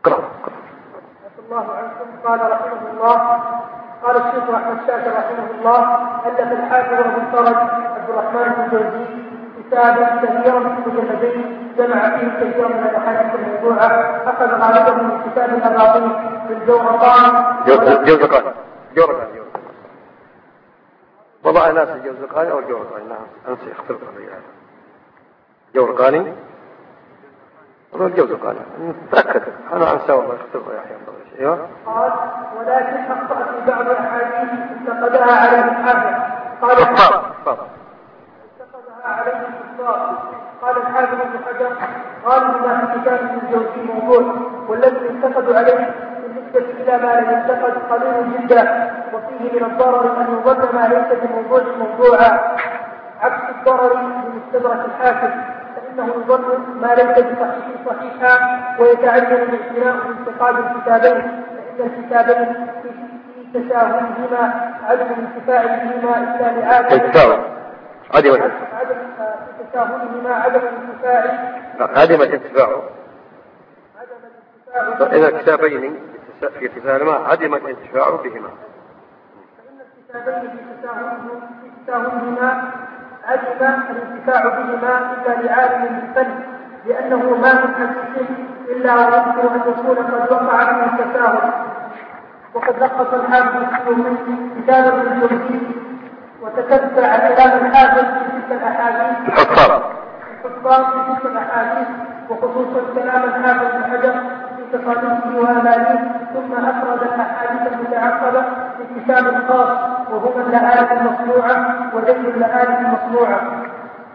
اقرأ. الله عنكم. قال رحمه الله: قال الشيخ أحمد شاكر رحمه الله: ألف الحافظ أبو الفرج عبد الرحمن بن جوزي كتابا كثيرا في مجلدين جمع فيه كثيرا من الأحاديث الموضوعة، أخذ غالبا من كتاب الأباطيل بالجوزقان. وضع ناس الجوزقاني أو الجوزقاني، نعم أنسي اختلف عليها. جوزقاني هو الجوزقاني، تأكد أنا أنسى والله اختلف يا أحيان. أيوه. قال: ولكن أخطأ في بعض الأحاديث انتقدها عليه الحافظ. قال انتقدها عليه الكفار. قال الحافظ ابن حجر: غالب ما في كتاب ابن الجوزي موضوع، والذي انتقد عليه بالنسبة إلى ما لم ينتقد قليل جدا، وفيه من الضرر أن يظن ما ليس بموضوع موضوعا، عكس الضرر بمستدرك الحاكم، فإنه يظن ما ليس بصحيح صحيحا، ويتعين الاعتناء بانتقاد الكتابين، فإن الكتابين في تساهلهما عدم الانتفاع بهما إلا لعادة عدم الانتفاع إذا الكتابين في تساهلهما عدم الانتفاع بهما، فإن الكتابين في تساهلهما عدم الانتفاع بهما إلا لعالم بالفن، لأنه ما من حديث إلا ويمكن أن يكون قد وقع فيه التساهل. وقد لخص الحافظ السيوطي كتاب ابن الجوزي وتتبع كلام الحافظ في تلك الأحاديث الحفاظ في تلك الأحاديث، وخصوصا كلام الحافظ بن حجر في تصانيفه وأمانيه، ثم أفرد الأحاديث المتعقبة في كتاب خاص وهما اللآلئ المصنوعة وذيل اللآلئ المصنوعة.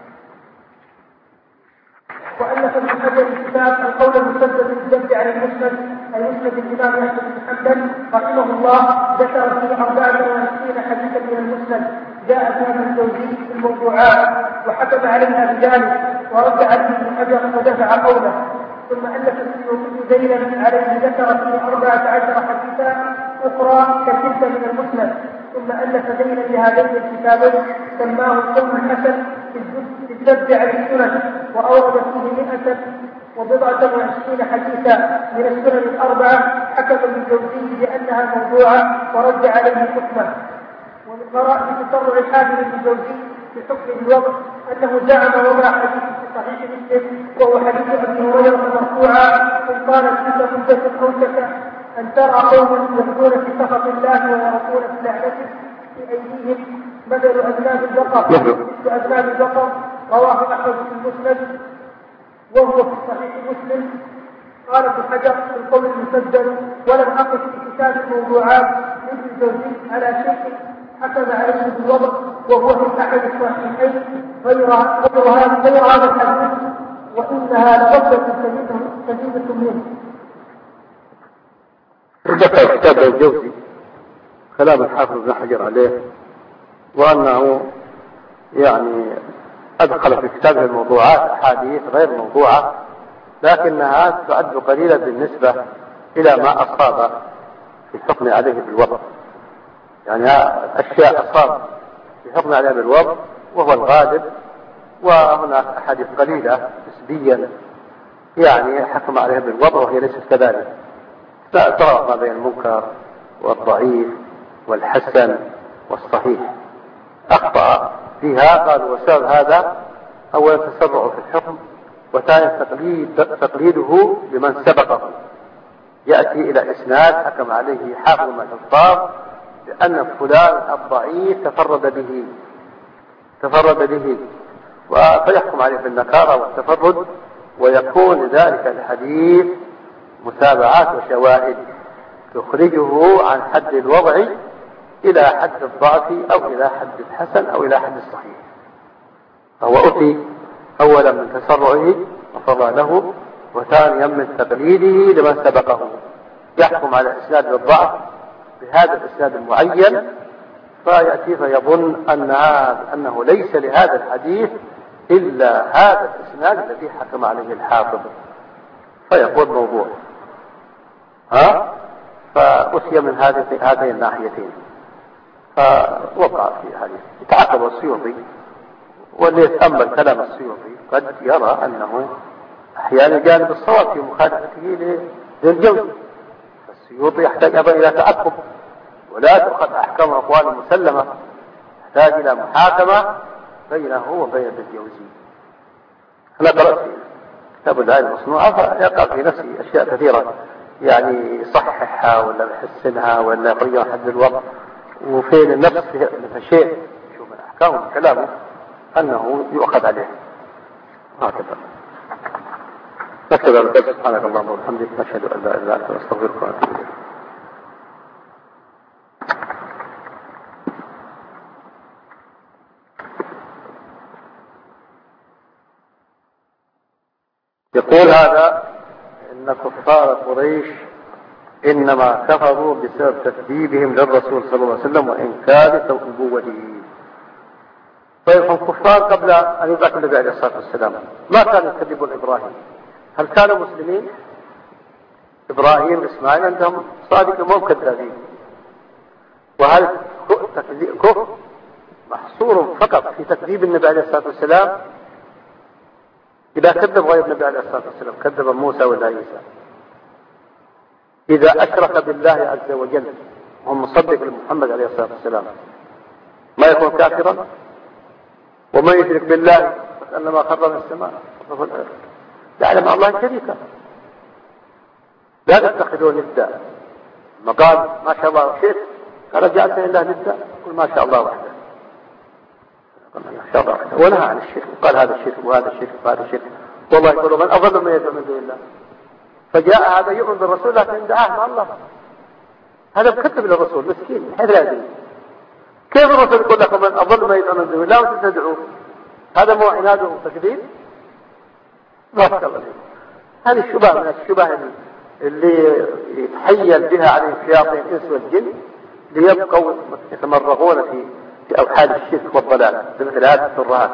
وألف ابن حجر كتاب القول المسدد في الجد عن المسند الإمام أحمد بن حنبل رحمه الله، ذكر فيه 24 حديثا من المسند جاء فيها ابن الجوزي في الموضوعات، وحكم عليها بذلك ورد عليه ابن حجر ودفع قوله. ثم ألف السيوطي ذيلا عليه ذكر فيه 14 حديثا أخرى كتلك من المسند. ثم ألف ذيلا لهذين الكتابين سماه القول الحسن في الذب عن السنن، وأورد فيه 129 حديثا من السنن الأربعة، حكم ابن الجوزي بأنها موضوعة ورد عليه حكمه. ومن غرائب تسرع الحافظ ابن الجوزي في حكم الوضع أنه زعم وضع حديث في صحيح مسلم وهو حديث أبي هريرة مرفوعا: إن قالت لك مدة أوشك أن ترى قوم يهدون في سخط الله ويرقون في لعنته في أيديهم مثل أذناب البقر، رواه أحمد في المسند وهو في صحيح مسلم. قال ابن حجر في القول المسدد: ولم أقف في كتاب الموضوعات ابن الجوزي على شيء حكم عليه بالوضع وهو في أحد الصحيحين غير هذا الحديث، وإنها لغفلة شديدة منه. ذكر كتاب الجوزي كلام الحافظ ابن حجر عليه، وأنه يعني أدخل في كتابه الموضوعات أحاديث غير موضوعة، لكنها تعد قليلة بالنسبة إلى ما أصاب في الحكم عليه بالوضع. يعني أشياء أصاب في الحكم عليه بالوضع وهو الغالب، وهناك أحاديث قليلة نسبيا يعني حكم عليه بالوضع وهي ليست كذلك. فرق ما بين المنكر والضعيف والحسن والصحيح. أخطأ فيها قالوا وسبب هذا أولا تسرع في الحكم، وثانيا تقليده لمن سبقه. يأتي إلى إسناد حكم عليه حافظ من الحفاظ لأن فلان الضعيف تفرد به فيحكم عليه بالنكارة والتفرد، ويكون ذلك الحديث متابعات وشواهد تخرجه عن حد الوضع إلى حد الضعف أو إلى حد الحسن أو إلى حد الصحيح. فهو أتي أولا من تسرعه وفضى له، وثانيا من تقليده لمن سبقه. يحكم على إسناد بالضعف بهذا الإسناد المعين، فيأتي فيظن أنه ليس لهذا الحديث إلا هذا الإسناد الذي حكم عليه الحافظ، فيقول موضوع. فأتي من هذين الناحيتين، فوقع في حديث. يتعقب السيوطي، واللي يتأمل كلام السيوطي قد يرى أنه أحيانا جانب الصواب في مخالفته للجوز. السيوطي يحتاج أيضا إلى تأكد، ولا تؤخذ أحكام أقوال مسلمة، يحتاج إلى محاكمة بينه وبين الجوزي. أنا قرأت في كتاب العلم المصنوعة فيقع في نفسي أشياء كثيرة، يعني يصححها ولا يحسنها ولا يغير حد الوضع، وفين النفس في شيء شوف من أحكامه من كلامه أنه يؤخذ عليه هكذا. نكتب على ذلك. سبحانك اللهم وبحمدك، نشهد أن لا إله إلا أنت، نستغفرك ونتوب إليك. يقول هذا إن كفار قريش إنما كفروا بسبب تكذيبهم للرسول صلى الله عليه وسلم وإنكار نبوته. طيب هم كفار قبل أن يبعث النبي عليه الصلاة والسلام، ما كانوا يكذبون إبراهيم؟ هل كانوا مسلمين؟ إبراهيم وإسماعيل عندهم صادق مو كذابين. وهل كفر محصور فقط في تكذيب النبي عليه الصلاة والسلام؟ إذا كذب غير النبي عليه الصلاة والسلام، كذب موسى ولا عيسى، إذا أشرك بالله عز وجل وهو مصدق لمحمد عليه الصلاة والسلام ما يكون كافرا؟ ومن يشرك بالله فكأنما خر من السماء جعل مع الله شريكا. لا تتخذوا ندا، مقال ما شاء الله شرك، قال جعلت لله ندا، قل ما شاء الله وحده، ما شاء الله وحده، ونهى عن الشرك وقال هذا الشرك وهذا الشرك وهذا الشرك. والله يقول من أضل من يدعو من دون الله. فجاء هذا يؤمن بالرسول لكن دعاه مع الله، هذا مكتب للرسول مسكين حيث لا يدري. كيف الرسول يقول لكم من أضل من يدعو من دون الله وانتم تدعوه؟ هذا مو عناد وتكذيب؟ ما شاء الله. هذه الشبهة من الشبه اللي يتحيل بها عليه شياطين الإنس والجن ليبقوا يتمرغون في أوحال الشرك والضلال بمثل هذه الترهات.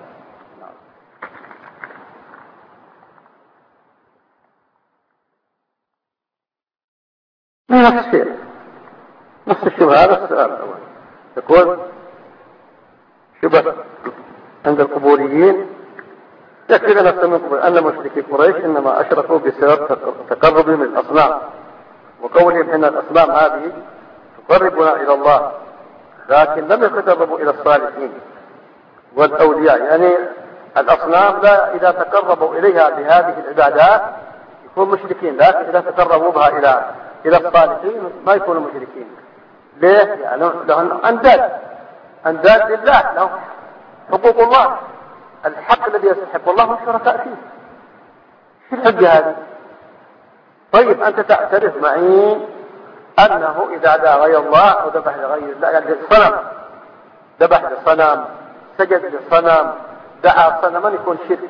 نفس الشيء، نفس الشبهة. هذا السؤال الأول يقول شبه عند القبوريين يكفي لنا أن مشركي قريش إنما أشركوا بسبب تقربهم من الأصنام وقولهم إن الأصنام هذه تقربنا إلى الله، لكن لم يتقربوا إلى الصالحين والأولياء. يعني الأصنام لا إذا تقربوا إليها بهذه العبادات يكونوا مشركين، لكن إذا تقربوا بها إلى الصالحين ما يكونوا مشركين. ليه؟ يعني لهم أنداد لله، لهم حقوق الله، الحق الذي يستحق الله هم شركاء فيه. شو الحجة هذه؟ طيب أنت تعترف معي أنه إذا دعا غير الله أو ذبح لغير الله، يعني الصنم ذبح للصنم، سجد للصنم، دعا صنما يكون شرك.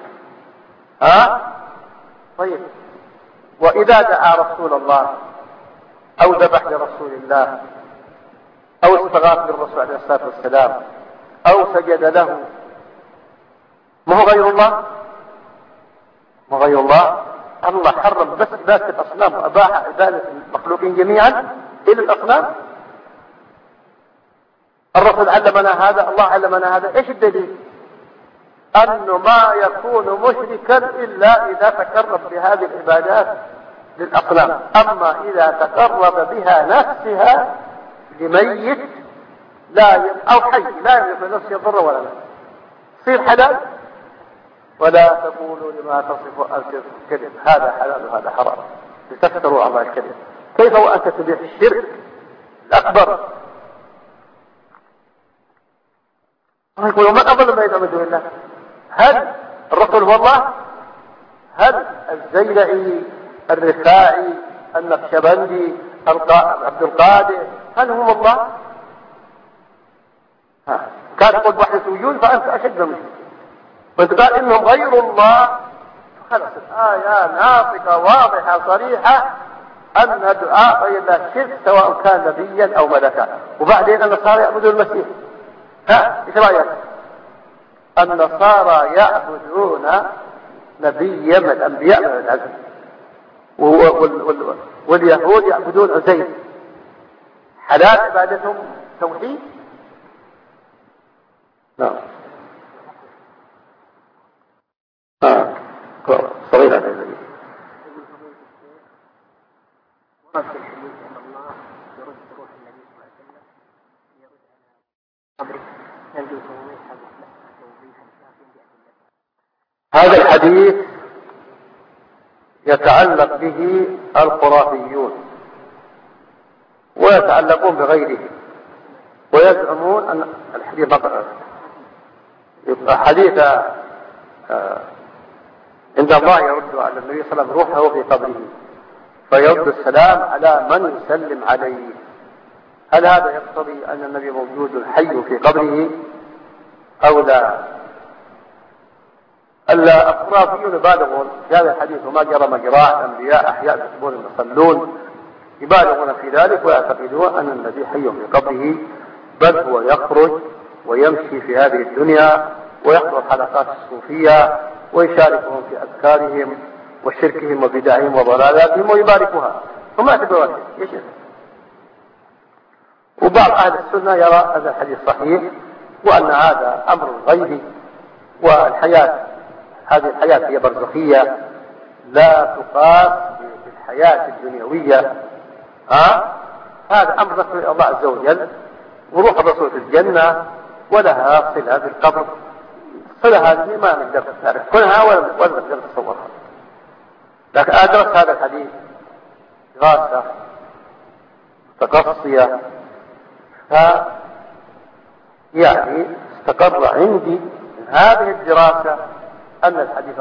طيب وإذا دعا رسول الله أو ذبح لرسول الله أو استغاث بالرسول عليه الصلاة والسلام أو سجد له، ما هو غير الله؟ ما غير الله؟ الله حرم بس ذات الأصنام وأباح عبادة المخلوقين جميعا إلى الأصنام. الرسول علمنا هذا، الله علمنا هذا. إيش الدليل؟ أنه ما يكون مشركا إلا إذا تقرب بهذه العبادات للأصنام. أما إذا تقرب بها نفسها لميت أو حي لا يملك لنفسه ضر ولا نفع، يصير حلال. ولا تقولوا لما تصف ألسنتكم الكذب هذا حلال وهذا حرام لتفتروا على الله الكذب. كيف وأنت تبيح الشرك الأكبر؟ يقولوا من أضل ما يدعو من دون الله؟ هل الرسول هو الله؟ هل الزيلعي، الرفاعي، النقشبندي، عبد القادر، هل هم الله؟ كان يقول وحدة وجود فأنت أشد منه، وانت قال إنهم غير الله، خلاص الآية ناطقة واضحة صريحة أن دعاء غير الله شرك سواء كان نبيا أو ملكا. وبعدين النصارى يعبدون المسيح. إيش رأيك؟ النصارى يعبدون نبيا من الأنبياء من العزم، واليهود يعبدون عزيز. حلال عبادتهم توحيد؟ نعم. صغيرة قال في الحديث أن الله يرد روح النبي صلى الله عليه وسلم يرد على قبره يرجو توضيح توضيحا شافيا بأدلته. هذا الحديث يتعلق به الخرافيون ويتعلقون بغيره ويزعمون أن الحديث يبقى حديث عند الله يرد على النبي صلى الله عليه وسلم روحه في قبره فيرد السلام على من يسلم عليه. هل هذا يقتضي أن النبي موجود حي في قبره أو لا؟ الخرافيون يبالغون في هذا الحديث وما جرى مجراه الأنبياء أحياء يكتبون يصلون، يبالغون في ذلك ويعتقدون أن النبي حي في قبره، بل هو يخرج ويمشي في هذه الدنيا ويحضر حلقات الصوفية ويشاركهم في أذكارهم وشركهم وبدعهم وضلالاتهم ويباركها وما اعتبروا ذلك. وبعض أهل السنة يرى هذا الحديث صحيح وأن هذا أمر غيبي، والحياة هذه الحياة هي برزخية لا تقاس بالحياة الدنيوية. هذا أمر رسول الله عز وجل، وروح الرسول في الجنة ولها صلة في القبر. صلة هذه ما نقدر نعرف كلها ولا نقدر نتصورها، لكن أدرس هذا الحديث دراسة تقصية يعني استقر عندي من هذه الدراسة أن الحديث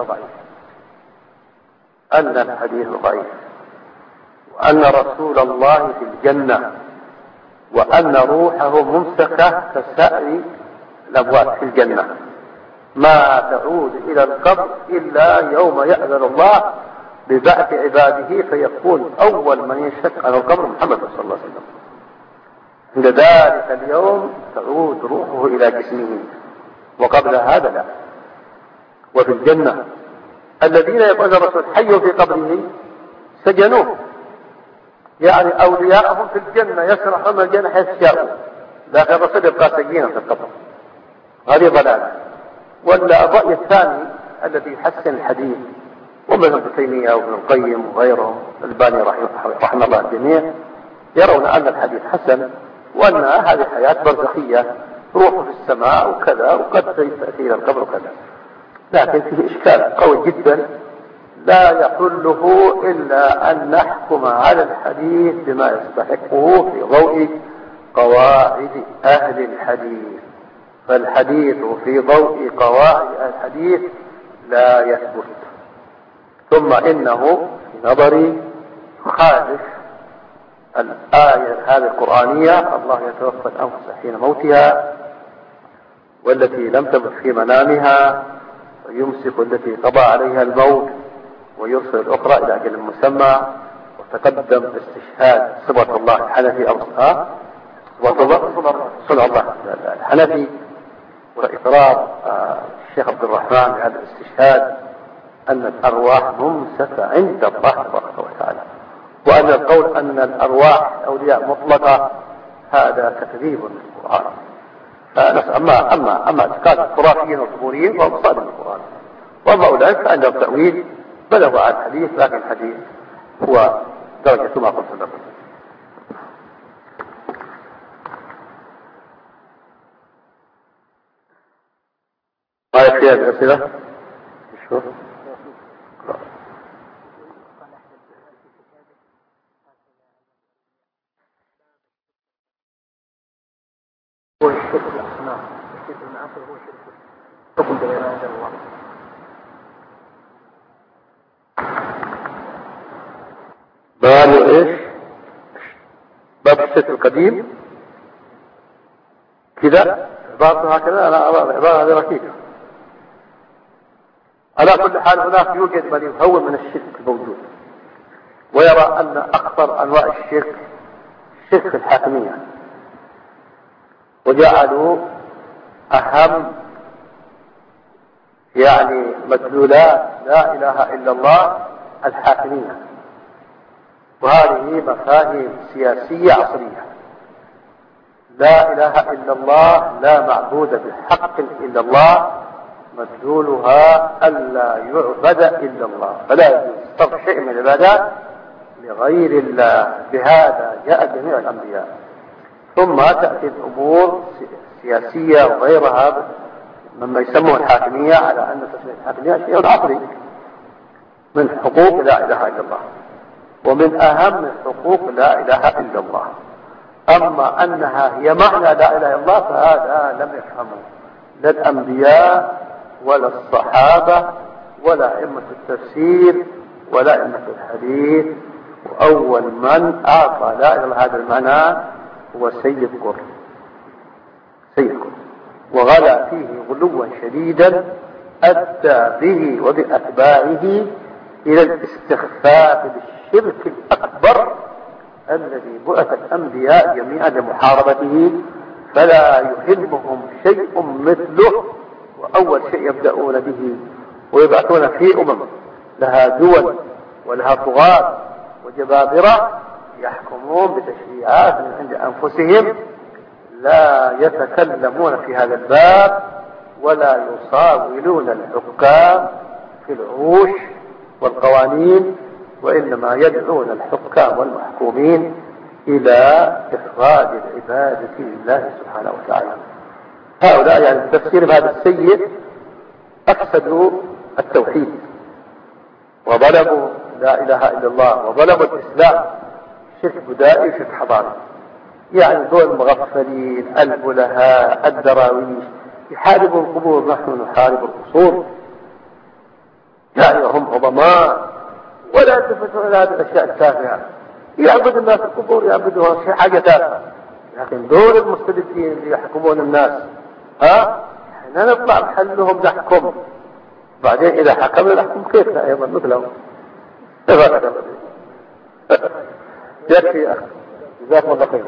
ضعيف، وأن رسول الله في الجنة، وأن روحه ممسكة كسائر الأموات في الجنة، ما تعود إلى القبر إلا يوم يأذن الله ببعث عباده فيكون أول من ينشق عن القبر محمد صلى الله عليه وسلم. عند ذلك اليوم تعود روحه إلى جسمه، وقبل هذا لا. وفي الجنة الذين يقول الرسول حي في قبره سجنوه، يعني أولياءهم في الجنة يسرحون الجنة حيث شاءوا، لكن الرسول يبقى سجينا في القبر. هذه ضلالة. والرأي الثاني الذي يحسن الحديث ومن ابن تيمية وابن القيم وغيرهم الباني رحمه الله الجميع يرون أن الحديث حسن، وأن هذه حياة برزخية روح في السماء وكذا، وقد تأتي إلى القبر وكذا. لكن فيه إشكال قوي جدا لا يحله إلا أن نحكم على الحديث بما يستحقه في ضوء قواعد أهل الحديث. فالحديث في ضوء قواعد أهل الحديث لا يثبت. ثم إنه في نظري خالف الآية هذه القرآنية: الله يتوفى الأنفس حين موتها والتي لم تمت في منامها ويمسك التي قضى عليها الموت ويرسل الأخرى إلى أجل مسمى. وتقدم استشهاد صبغة الله الحنفي أو صنع الله الحنفي، وإقرار الشيخ عبد الرحمن بهذا الاستشهاد أن الأرواح ممسكة عند الله تبارك وتعالى، وأن القول أن الأرواح أولياء مطلقة هذا تكذيب للقرآن. أما اعتقاد الخرافيين والقبوريين فهو مصادم القرآن، وأما أولئك فعندهم تأويل بلغوا على الحديث، لكن الحديث هو درجة ما قلت لكم. ما يكفي هذه الأسئلة؟ شوف هو الشرك الأصنام، الشرك المعاصي هو شرك حكم بغير أنزل الله. باب ايش؟ باب الشرك القديم كذا عبارته هكذا. انا ارى العباره هذه ركيكه. على كل حال هناك يوجد من يهون من الشرك الموجود ويرى ان اخطر انواع الشرك شرك الحاكميه، وجعلوا اهم يعني مدلولات لا اله الا الله الحاكميه، وهذه مفاهيم سياسيه عصريه. لا اله الا الله، لا معبود بحق الا الله، مدلولها الا يعبد الا الله، فلا يجوز صرف شيء من العبادات لغير الله. بهذا جاء جميع الأنبياء. ثم تأتي الأمور السياسية وغيرها مما يسموه الحاكمية، على أن تسمية الحاكمية شيء عقلي من حقوق لا إله إلا الله، ومن أهم حقوق لا إله إلا الله. أما أنها هي معنى لا إله إلا الله فهذا لم يفهمه لا الأنبياء ولا الصحابة ولا أئمة التفسير ولا أئمة الحديث. وأول من أعطى لا إله إلا هذا المعنى هو سيد قطب، وغلا فيه غلوا شديدا أدى به وبأتباعه إلى الاستخفاف بالشرك الأكبر الذي بعث الأنبياء جميعا لمحاربته، فلا يهمهم شيء مثله. وأول شيء يبدأون به ويبعثون في لها دول ولها طغاة وجبابرة يحكمون بتشريعات من عند أنفسهم، لا يتكلمون في هذا الباب ولا يصاولون الحكام في العروش والقوانين، وإنما يدعون الحكام والمحكومين إلى إفراد العبادة لله سبحانه وتعالى. هؤلاء يعني التفسير بهذا السيد أفسدوا التوحيد وظلموا لا إله إلا الله وظلموا الإسلام، شرك بدائي شرك حضاري. يعني دول المغفلين البلهاء الدراويش يحاربوا القبور، نحن نحارب القصور. يعني هم عظماء ولا يلتفتون إلى هذه الأشياء التافهة. يعبد الناس القبور، يعبدوها شيء حاجة تافهة. لكن دول المستبدين اللي يحكمون الناس احنا نطلع بحلهم نحكم، بعدين إذا حكمنا نحكم كيفنا أيضا مثلهم. يكفي يا أخي، جزاكم الله خير.